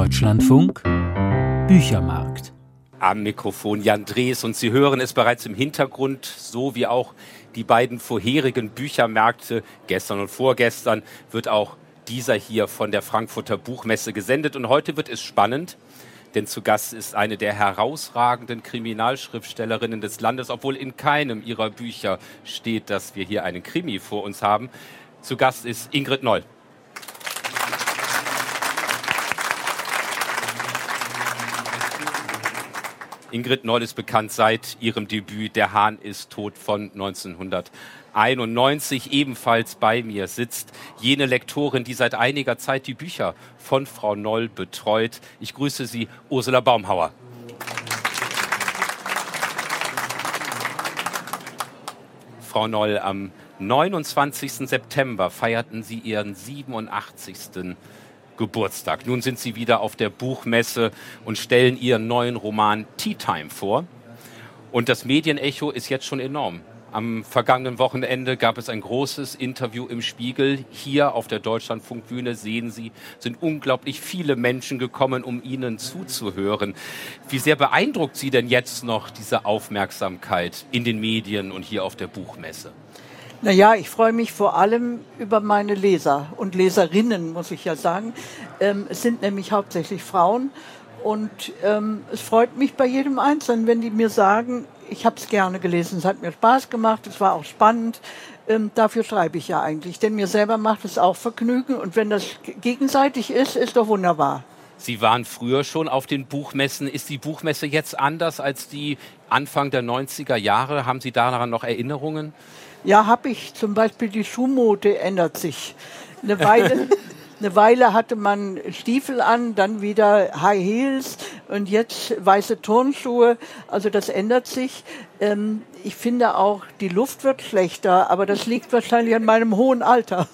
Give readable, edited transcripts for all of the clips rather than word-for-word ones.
Deutschlandfunk Büchermarkt. Am Mikrofon Jan Drees und Sie hören es bereits im Hintergrund, so wie auch die beiden vorherigen Büchermärkte, gestern und vorgestern, wird auch dieser hier von der Frankfurter Buchmesse gesendet. Und heute wird es spannend, denn zu Gast ist eine der herausragenden Kriminalschriftstellerinnen des Landes, obwohl in keinem ihrer Bücher steht, dass wir hier einen Krimi vor uns haben. Zu Gast ist Ingrid Noll. Ingrid Noll ist bekannt seit ihrem Debüt Der Hahn ist tot von 1991. Ebenfalls bei mir sitzt jene Lektorin, die seit einiger Zeit die Bücher von Frau Noll betreut. Ich grüße Sie, Ursula Baumhauer. Frau Noll, am 29. September feierten Sie Ihren 87. Geburtstag. Nun sind Sie wieder auf der Buchmesse und stellen Ihren neuen Roman Tea Time vor. Und das Medienecho ist jetzt schon enorm. Am vergangenen Wochenende gab es ein großes Interview im Spiegel. Hier auf der Deutschlandfunkbühne sehen Sie, sind unglaublich viele Menschen gekommen, um Ihnen zuzuhören. Wie sehr beeindruckt Sie denn jetzt noch diese Aufmerksamkeit in den Medien und hier auf der Buchmesse? Naja, ich freue mich vor allem über meine Leser und Leserinnen, muss ich ja sagen. Es sind nämlich hauptsächlich Frauen und es freut mich bei jedem Einzelnen, wenn die mir sagen, ich habe es gerne gelesen, es hat mir Spaß gemacht, es war auch spannend. Dafür schreibe ich ja eigentlich, denn mir selber macht es auch Vergnügen und wenn das gegenseitig ist, ist doch wunderbar. Sie waren früher schon auf den Buchmessen. Ist die Buchmesse jetzt anders als die Anfang der 90er Jahre? Haben Sie daran noch Erinnerungen? Ja, habe ich. Zum Beispiel die Schuhmode ändert sich. Eine Weile hatte man Stiefel an, dann wieder High Heels und jetzt weiße Turnschuhe. Also das ändert sich. Ich finde auch, die Luft wird schlechter, aber das liegt wahrscheinlich an meinem hohen Alter.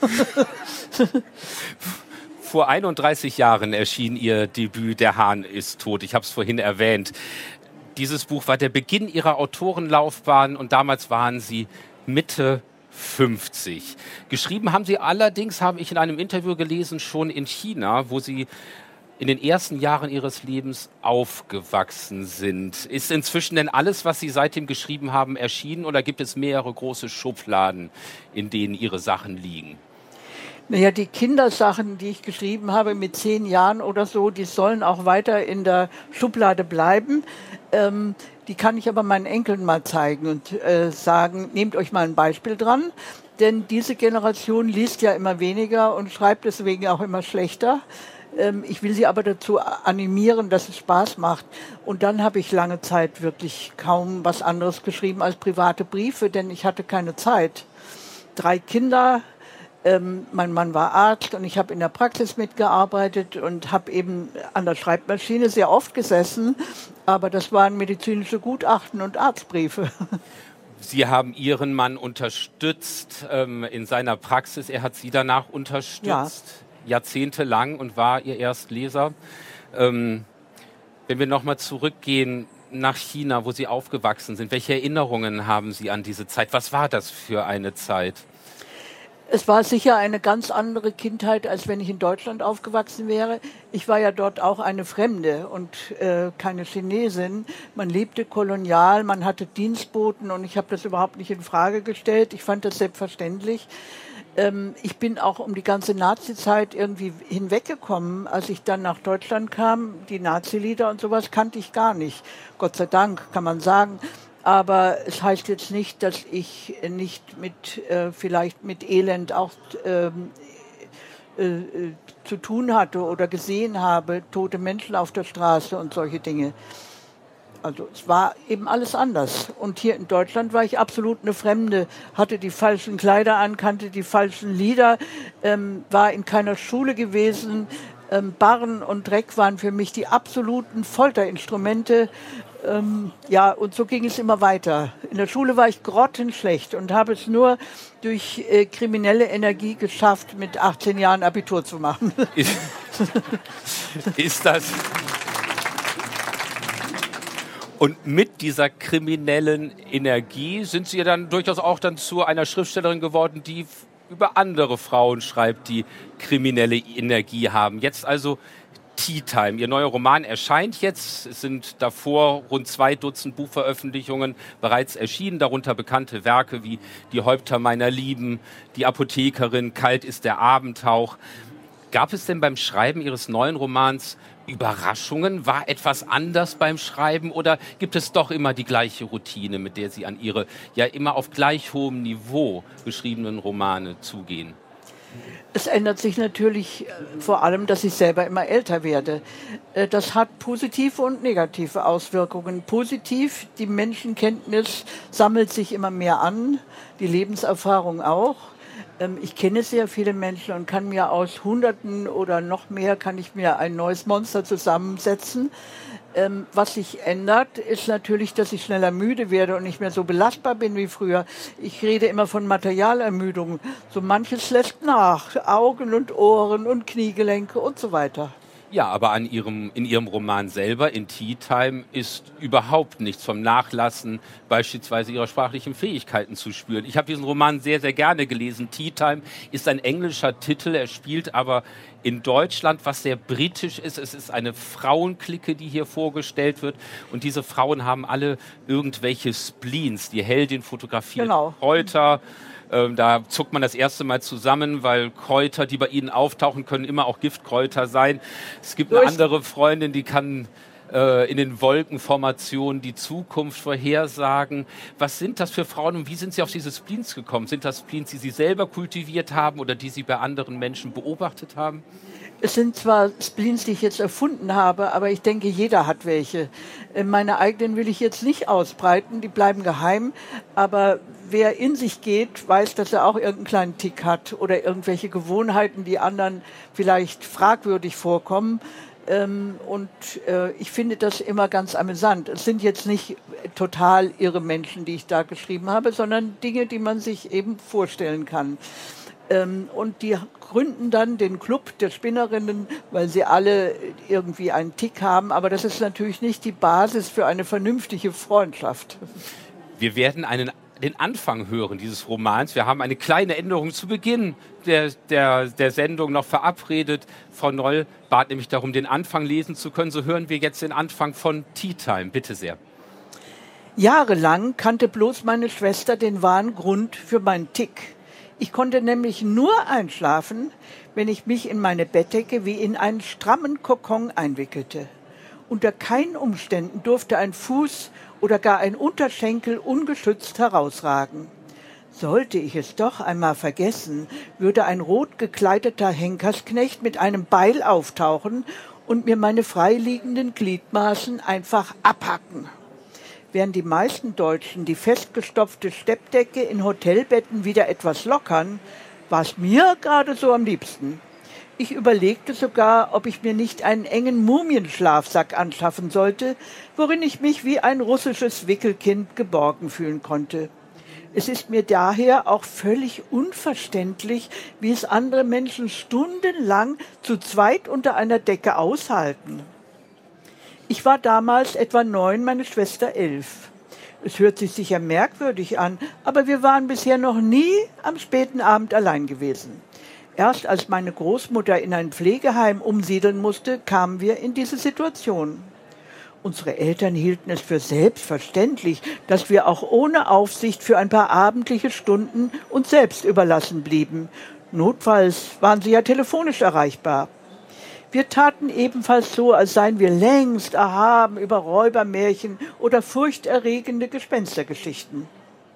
Vor 31 Jahren erschien Ihr Debüt Der Hahn ist tot. Ich habe es vorhin erwähnt. Dieses Buch war der Beginn Ihrer Autorenlaufbahn und damals waren Sie Mitte 50. Geschrieben haben Sie allerdings, habe ich in einem Interview gelesen, schon in China, wo Sie in den ersten Jahren Ihres Lebens aufgewachsen sind. Ist inzwischen denn alles, was Sie seitdem geschrieben haben, erschienen oder gibt es mehrere große Schubladen, in denen Ihre Sachen liegen? Naja, die Kindersachen, die ich geschrieben habe mit 10 Jahren oder so, die sollen auch weiter in der Schublade bleiben. Die kann ich aber meinen Enkeln mal zeigen und sagen, nehmt euch mal ein Beispiel dran. Denn diese Generation liest ja immer weniger und schreibt deswegen auch immer schlechter. Ich will sie aber dazu animieren, dass es Spaß macht. Und dann habe ich lange Zeit wirklich kaum was anderes geschrieben als private Briefe, denn ich hatte keine Zeit. 3 Kinder. Mein Mann war Arzt und ich habe in der Praxis mitgearbeitet und habe eben an der Schreibmaschine sehr oft gesessen, aber das waren medizinische Gutachten und Arztbriefe. Sie haben Ihren Mann unterstützt in seiner Praxis, er hat Sie danach unterstützt, jahrzehntelang und war Ihr Erstleser. Wenn wir nochmal zurückgehen nach China, wo Sie aufgewachsen sind, welche Erinnerungen haben Sie an diese Zeit? Was war das für eine Zeit? Es war sicher eine ganz andere Kindheit, als wenn ich in Deutschland aufgewachsen wäre. Ich war ja dort auch eine Fremde und keine Chinesin. Man lebte kolonial, man hatte Dienstboten und ich habe das überhaupt nicht in Frage gestellt. Ich fand das selbstverständlich. Ich bin auch um die ganze Nazi-Zeit irgendwie hinweggekommen, als ich dann nach Deutschland kam. Die Nazi-Lieder und sowas kannte ich gar nicht. Gott sei Dank, kann man sagen. Aber es heißt jetzt nicht, dass ich nicht vielleicht mit Elend auch zu tun hatte oder gesehen habe, tote Menschen auf der Straße und solche Dinge. Also es war eben alles anders. Und hier in Deutschland war ich absolut eine Fremde, hatte die falschen Kleider an, kannte die falschen Lieder, war in keiner Schule gewesen. Barren und Dreck waren für mich die absoluten Folterinstrumente. Und so ging es immer weiter. In der Schule war ich grottenschlecht und habe es nur durch kriminelle Energie geschafft, mit 18 Jahren Abitur zu machen. Ist das... Und mit dieser kriminellen Energie sind Sie ja dann durchaus auch dann zu einer Schriftstellerin geworden, die über andere Frauen schreibt, die kriminelle Energie haben. Jetzt also Tea Time. Ihr neuer Roman erscheint jetzt. Es sind davor rund 2 Dutzend Buchveröffentlichungen bereits erschienen, darunter bekannte Werke wie Die Häupter meiner Lieben, Die Apothekerin, Kalt ist der Abendhauch. Gab es denn beim Schreiben Ihres neuen Romans Überraschungen? War etwas anders beim Schreiben oder gibt es doch immer die gleiche Routine, mit der Sie an Ihre ja immer auf gleich hohem Niveau geschriebenen Romane zugehen? Es ändert sich natürlich vor allem, dass ich selber immer älter werde. Das hat positive und negative Auswirkungen. Positiv, die Menschenkenntnis sammelt sich immer mehr an, die Lebenserfahrung auch. Ich kenne sehr viele Menschen und kann mir aus Hunderten oder noch mehr kann ich mir ein neues Monster zusammensetzen. Was sich ändert, ist natürlich, dass ich schneller müde werde und nicht mehr so belastbar bin wie früher. Ich rede immer von Materialermüdung. So manches lässt nach. Augen und Ohren und Kniegelenke und so weiter. Ja, aber in Ihrem Roman selber, in Tea Time, ist überhaupt nichts vom Nachlassen beispielsweise Ihrer sprachlichen Fähigkeiten zu spüren. Ich habe diesen Roman sehr, sehr gerne gelesen. Tea Time ist ein englischer Titel, er spielt aber in Deutschland, was sehr britisch ist. Es ist eine Frauenklicke, die hier vorgestellt wird. Und diese Frauen haben alle irgendwelche Spleens. Die Heldin fotografiert Kräuter. Da zuckt man das erste Mal zusammen, weil Kräuter, die bei Ihnen auftauchen, können immer auch Giftkräuter sein. Es gibt eine andere Freundin, die kann in den Wolkenformationen die Zukunft vorhersagen. Was sind das für Frauen und wie sind Sie auf diese Spleens gekommen? Sind das Spleens, die Sie selber kultiviert haben oder die Sie bei anderen Menschen beobachtet haben? Es sind zwar Spleens, die ich jetzt erfunden habe, aber ich denke, jeder hat welche. Meine eigenen will ich jetzt nicht ausbreiten, die bleiben geheim. Aber wer in sich geht, weiß, dass er auch irgendeinen kleinen Tick hat oder irgendwelche Gewohnheiten, die anderen vielleicht fragwürdig vorkommen. Ich finde das immer ganz amüsant. Es sind jetzt nicht total irre Menschen, die ich da geschrieben habe, sondern Dinge, die man sich eben vorstellen kann. Und die gründen dann den Club der Spinnerinnen, weil sie alle irgendwie einen Tick haben. Aber das ist natürlich nicht die Basis für eine vernünftige Freundschaft. Wir werden den Anfang hören dieses Romans. Wir haben eine kleine Änderung zu Beginn der Sendung noch verabredet. Frau Noll bat nämlich darum, den Anfang lesen zu können. So hören wir jetzt den Anfang von Tea Time. Bitte sehr. Jahrelang kannte bloß meine Schwester den wahren Grund für meinen Tick. Ich konnte nämlich nur einschlafen, wenn ich mich in meine Bettdecke wie in einen strammen Kokon einwickelte. Unter keinen Umständen durfte ein Fuß oder gar ein Unterschenkel ungeschützt herausragen. Sollte ich es doch einmal vergessen, würde ein rot gekleideter Henkersknecht mit einem Beil auftauchen und mir meine freiliegenden Gliedmaßen einfach abhacken. Während die meisten Deutschen die festgestopfte Steppdecke in Hotelbetten wieder etwas lockern, war es mir gerade so am liebsten. Ich überlegte sogar, ob ich mir nicht einen engen Mumienschlafsack anschaffen sollte, worin ich mich wie ein russisches Wickelkind geborgen fühlen konnte. Es ist mir daher auch völlig unverständlich, wie es andere Menschen stundenlang zu zweit unter einer Decke aushalten. Ich war damals etwa 9, meine Schwester 11. Es hört sich sicher merkwürdig an, aber wir waren bisher noch nie am späten Abend allein gewesen. Erst als meine Großmutter in ein Pflegeheim umsiedeln musste, kamen wir in diese Situation. Unsere Eltern hielten es für selbstverständlich, dass wir auch ohne Aufsicht für ein paar abendliche Stunden uns selbst überlassen blieben. Notfalls waren sie ja telefonisch erreichbar. Wir taten ebenfalls so, als seien wir längst erhaben über Räubermärchen oder furchterregende Gespenstergeschichten.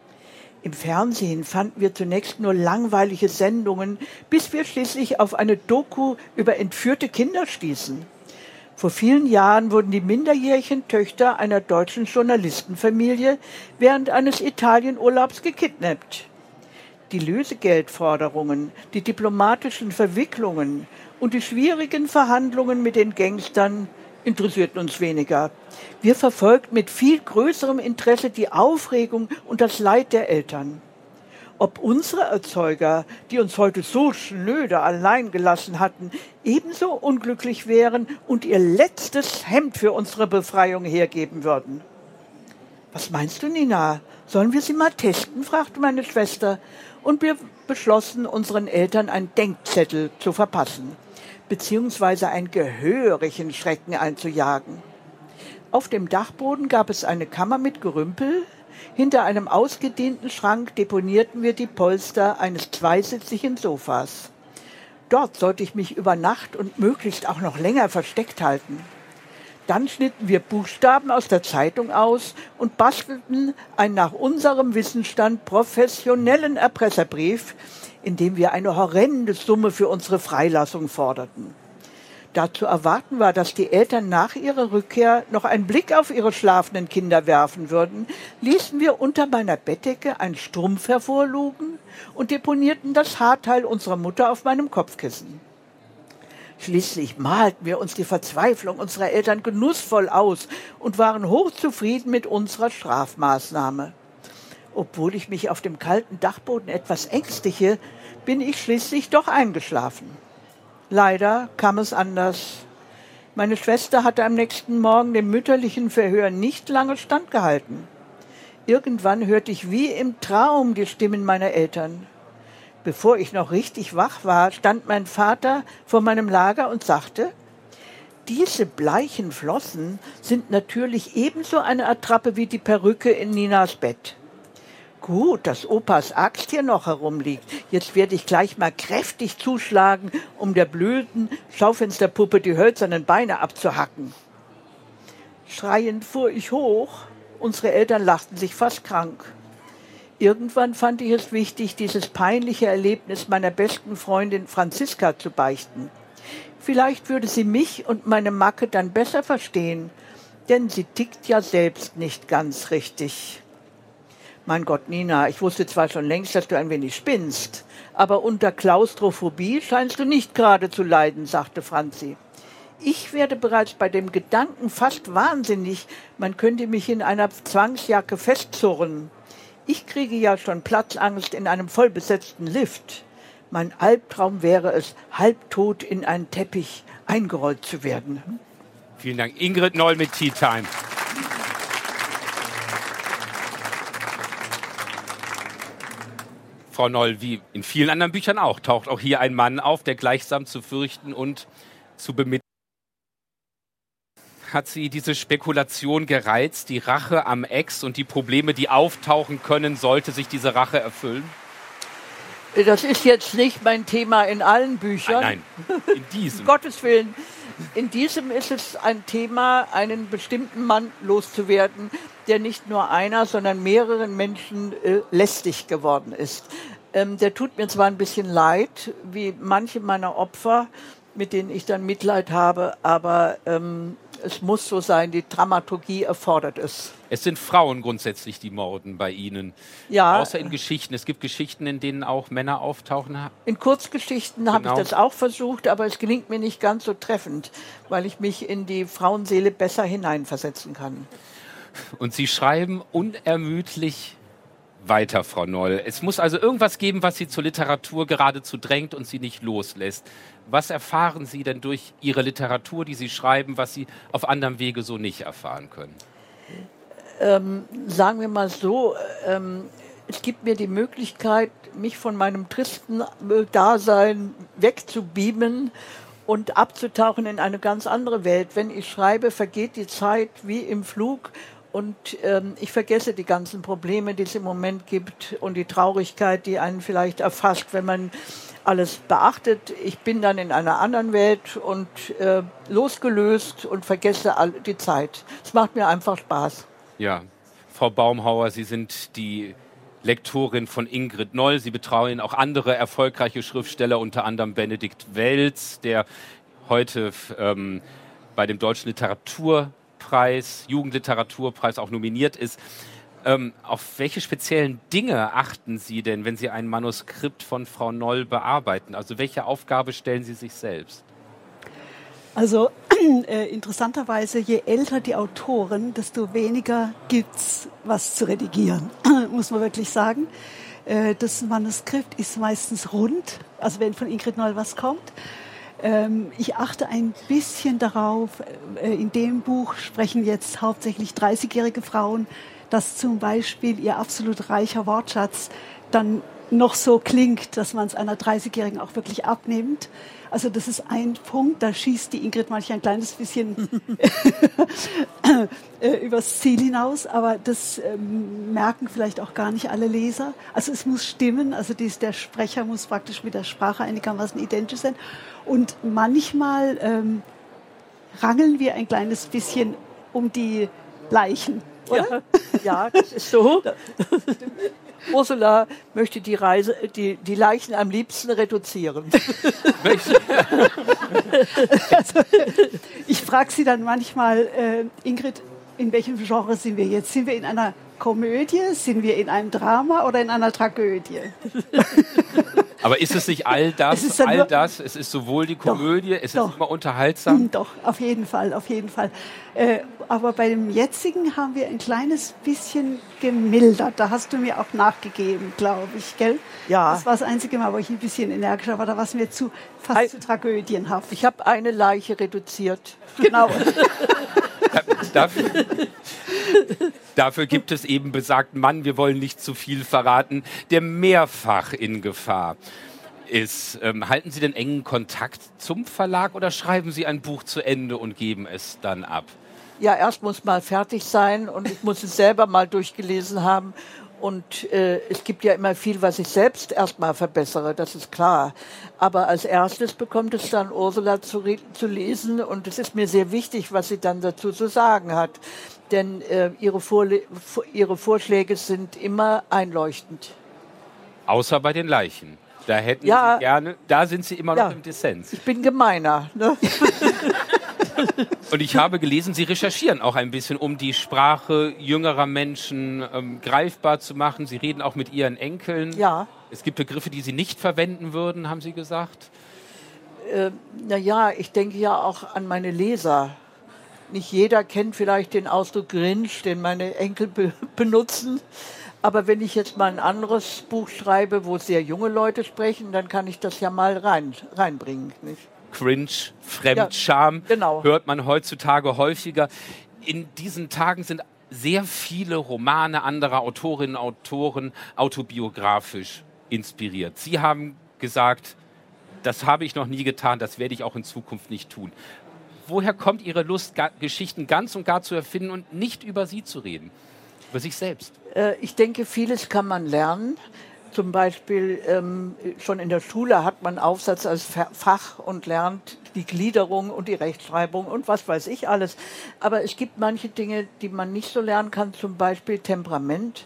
Im Fernsehen fanden wir zunächst nur langweilige Sendungen, bis wir schließlich auf eine Doku über entführte Kinder stießen. Vor vielen Jahren wurden die minderjährigen Töchter einer deutschen Journalistenfamilie während eines Italienurlaubs gekidnappt. Die Lösegeldforderungen, die diplomatischen Verwicklungen und die schwierigen Verhandlungen mit den Gangstern interessierten uns weniger. Wir verfolgten mit viel größerem Interesse die Aufregung und das Leid der Eltern. Ob unsere Erzeuger, die uns heute so schnöde allein gelassen hatten, ebenso unglücklich wären und ihr letztes Hemd für unsere Befreiung hergeben würden. Was meinst du, Nina? Sollen wir sie mal testen? Fragte meine Schwester. Und wir beschlossen, unseren Eltern einen Denkzettel zu verpassen. beziehungsweise einen gehörigen Schrecken einzujagen. Auf dem Dachboden gab es eine Kammer mit Gerümpel. Hinter einem ausgedehnten Schrank deponierten wir die Polster eines zweisitzigen Sofas. Dort sollte ich mich über Nacht und möglichst auch noch länger versteckt halten. Dann schnitten wir Buchstaben aus der Zeitung aus und bastelten einen nach unserem Wissensstand professionellen Erpresserbrief, in dem wir eine horrende Summe für unsere Freilassung forderten. Dazu erwarten war, dass die Eltern nach ihrer Rückkehr noch einen Blick auf ihre schlafenden Kinder werfen würden, ließen wir unter meiner Bettdecke einen Strumpf hervorlugen und deponierten das Haarteil unserer Mutter auf meinem Kopfkissen. Schließlich malten wir uns die Verzweiflung unserer Eltern genussvoll aus und waren hochzufrieden mit unserer Strafmaßnahme. Obwohl ich mich auf dem kalten Dachboden etwas ängstliche, bin ich schließlich doch eingeschlafen. Leider kam es anders. Meine Schwester hatte am nächsten Morgen dem mütterlichen Verhör nicht lange standgehalten. Irgendwann hörte ich wie im Traum die Stimmen meiner Eltern. Bevor ich noch richtig wach war, stand mein Vater vor meinem Lager und sagte: Diese bleichen Flossen sind natürlich ebenso eine Attrappe wie die Perücke in Ninas Bett. Gut, dass Opas Axt hier noch herumliegt. Jetzt werde ich gleich mal kräftig zuschlagen, um der blöden Schaufensterpuppe die hölzernen Beine abzuhacken. Schreiend fuhr ich hoch. Unsere Eltern lachten sich fast krank. Irgendwann fand ich es wichtig, dieses peinliche Erlebnis meiner besten Freundin Franziska zu beichten. Vielleicht würde sie mich und meine Macke dann besser verstehen, denn sie tickt ja selbst nicht ganz richtig. Mein Gott, Nina, ich wusste zwar schon längst, dass du ein wenig spinnst, aber unter Klaustrophobie scheinst du nicht gerade zu leiden, sagte Franzi. Ich werde bereits bei dem Gedanken fast wahnsinnig, man könnte mich in einer Zwangsjacke festzurren. Ich kriege ja schon Platzangst in einem vollbesetzten Lift. Mein Albtraum wäre es, halbtot in einen Teppich eingerollt zu werden. Vielen Dank. Ingrid Noll mit Tea Time. Frau Noll, wie in vielen anderen Büchern auch, taucht auch hier ein Mann auf, der gleichsam zu fürchten und zu bemitleiden. Hat Sie diese Spekulation gereizt, die Rache am Ex und die Probleme, die auftauchen können, sollte sich diese Rache erfüllen? Das ist jetzt nicht mein Thema in allen Büchern. Nein, in diesem. Um Gottes Willen. In diesem ist es ein Thema, einen bestimmten Mann loszuwerden, der nicht nur einer, sondern mehreren Menschen lästig geworden ist. Der tut mir zwar ein bisschen leid, wie manche meiner Opfer, mit denen ich dann Mitleid habe, aber es muss so sein, die Dramaturgie erfordert es. Es sind Frauen grundsätzlich, die morden bei Ihnen. Ja. Außer in Geschichten. Es gibt Geschichten, in denen auch Männer auftauchen. In Kurzgeschichten habe ich das auch versucht, aber es gelingt mir nicht ganz so treffend, weil ich mich in die Frauenseele besser hineinversetzen kann. Und Sie schreiben unermüdlich weiter, Frau Noll. Es muss also irgendwas geben, was Sie zur Literatur geradezu drängt und Sie nicht loslässt. Was erfahren Sie denn durch Ihre Literatur, die Sie schreiben, was Sie auf anderem Wege so nicht erfahren können? Sagen wir mal so, es gibt mir die Möglichkeit, mich von meinem tristen Dasein wegzubeamen und abzutauchen in eine ganz andere Welt. Wenn ich schreibe, vergeht die Zeit wie im Flug. Und ich vergesse die ganzen Probleme, die es im Moment gibt und die Traurigkeit, die einen vielleicht erfasst, wenn man alles beachtet. Ich bin dann in einer anderen Welt und losgelöst und vergesse die Zeit. Es macht mir einfach Spaß. Ja, Frau Baumhauer, Sie sind die Lektorin von Ingrid Noll. Sie betreuen auch andere erfolgreiche Schriftsteller, unter anderem Benedikt Welz, der heute bei dem Deutschen Jugendliteraturpreis auch nominiert ist. Auf welche speziellen Dinge achten Sie denn, wenn Sie ein Manuskript von Frau Noll bearbeiten? Also welche Aufgabe stellen Sie sich selbst? Also interessanterweise, je älter die Autoren, desto weniger gibt's was zu redigieren, muss man wirklich sagen. Das Manuskript ist meistens rund, also wenn von Ingrid Noll was kommt. Ich achte ein bisschen darauf, in dem Buch sprechen jetzt hauptsächlich 30-jährige Frauen, dass zum Beispiel ihr absolut reicher Wortschatz dann noch so klingt, dass man es einer 30-Jährigen auch wirklich abnimmt. Also das ist ein Punkt, da schießt die Ingrid manchmal ein kleines bisschen übers Ziel hinaus, aber das merken vielleicht auch gar nicht alle Leser. Also es muss stimmen, also der Sprecher muss praktisch mit der Sprache einigermaßen identisch sein. Und manchmal rangeln wir ein kleines bisschen um die Leichen, oder? Ja, das ist so. Ursula möchte die Leichen am liebsten reduzieren. Also, ich frage sie dann manchmal, Ingrid, in welchem Genre sind wir jetzt? Sind wir in einer Komödie, sind wir in einem Drama oder in einer Tragödie? Aber ist es nicht all das? Es ist sowohl die Komödie, es ist immer unterhaltsam? Doch, auf jeden Fall, auf jeden Fall. Aber bei dem jetzigen haben wir ein kleines bisschen gemildert. Da hast du mir auch nachgegeben, glaube ich, gell? Ja. Das war das einzige Mal, wo ich ein bisschen energischer war. Da war es mir fast zu tragödienhaft. Ich habe eine Leiche reduziert. Genau. Dafür gibt es eben besagten Mann, wir wollen nicht zu viel verraten, der mehrfach in Gefahr ist. Halten Sie den engen Kontakt zum Verlag oder schreiben Sie ein Buch zu Ende und geben es dann ab? Ja, erst muss mal fertig sein und ich muss es selber mal durchgelesen haben. Und es gibt ja immer viel, was ich selbst erstmal verbessere, das ist klar. Aber als erstes bekommt es dann Ursula zu lesen und es ist mir sehr wichtig, was sie dann dazu zu sagen hat. Denn ihre Vorschläge sind immer einleuchtend. Außer bei den Leichen. Da hätten Sie gerne, da sind Sie immer noch im Dissens. Ich bin gemeiner. Ne? Und ich habe gelesen, Sie recherchieren auch ein bisschen, um die Sprache jüngerer Menschen greifbar zu machen. Sie reden auch mit Ihren Enkeln. Ja. Es gibt Begriffe, die Sie nicht verwenden würden, haben Sie gesagt? Ich denke ja auch an meine Leser. Nicht jeder kennt vielleicht den Ausdruck Grinch, den meine Enkel benutzen. Aber wenn ich jetzt mal ein anderes Buch schreibe, wo sehr junge Leute sprechen, dann kann ich das ja mal reinbringen. Nicht? Cringe, Fremdscham, genau. Hört man heutzutage häufiger. In diesen Tagen sind sehr viele Romane anderer Autorinnen und Autoren autobiografisch inspiriert. Sie haben gesagt, das habe ich noch nie getan, das werde ich auch in Zukunft nicht tun. Woher kommt Ihre Lust, Geschichten ganz und gar zu erfinden und nicht über Sie zu reden, über sich selbst? Ich denke, vieles kann man lernen. Zum Beispiel schon in der Schule hat man Aufsatz als Fach und lernt die Gliederung und die Rechtschreibung und was weiß ich alles. Aber es gibt manche Dinge, die man nicht so lernen kann, zum Beispiel Temperament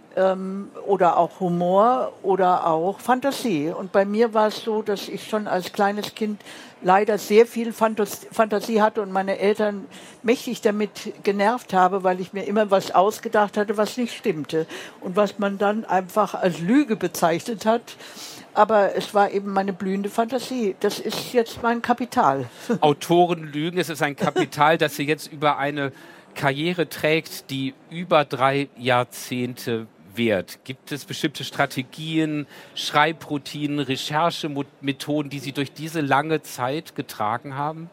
oder auch Humor oder auch Fantasie. Und bei mir war es so, dass ich schon als kleines Kind leider sehr viel Fantasie hatte und meine Eltern mächtig damit genervt habe, weil ich mir immer was ausgedacht hatte, was nicht stimmte und was man dann einfach als Lüge bezeichnet hat. Aber es war eben meine blühende Fantasie. Das ist jetzt mein Kapital. Autoren lügen, es ist ein Kapital, das Sie jetzt über eine Karriere trägt, die über 3 Jahrzehnte währt. Gibt es bestimmte Strategien, Schreibroutinen, Recherchemethoden, die Sie durch diese lange Zeit getragen haben?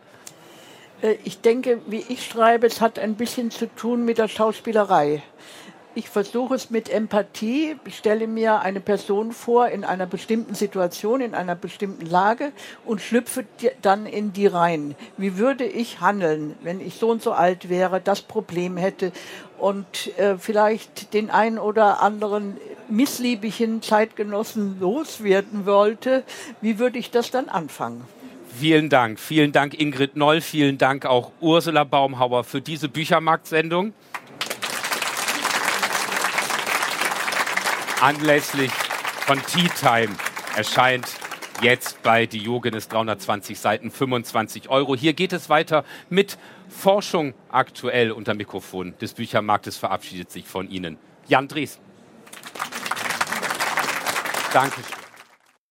Ich denke, wie ich schreibe, es hat ein bisschen zu tun mit der Schauspielerei. Ich versuche es mit Empathie, ich stelle mir eine Person vor in einer bestimmten Situation, in einer bestimmten Lage und schlüpfe dann in die rein. Wie würde ich handeln, wenn ich so und so alt wäre, das Problem hätte und vielleicht den einen oder anderen missliebigen Zeitgenossen loswerden wollte? Wie würde ich das dann anfangen? Vielen Dank Ingrid Noll, vielen Dank auch Ursula Baumhauer für diese Büchermarkt-Sendung. Anlässlich von Tea Time erscheint jetzt bei Diogenes 320 Seiten 25 €. Hier geht es weiter mit Forschung aktuell. Unter Mikrofon des Büchermarktes verabschiedet sich von Ihnen Jan Drießen. Dankeschön.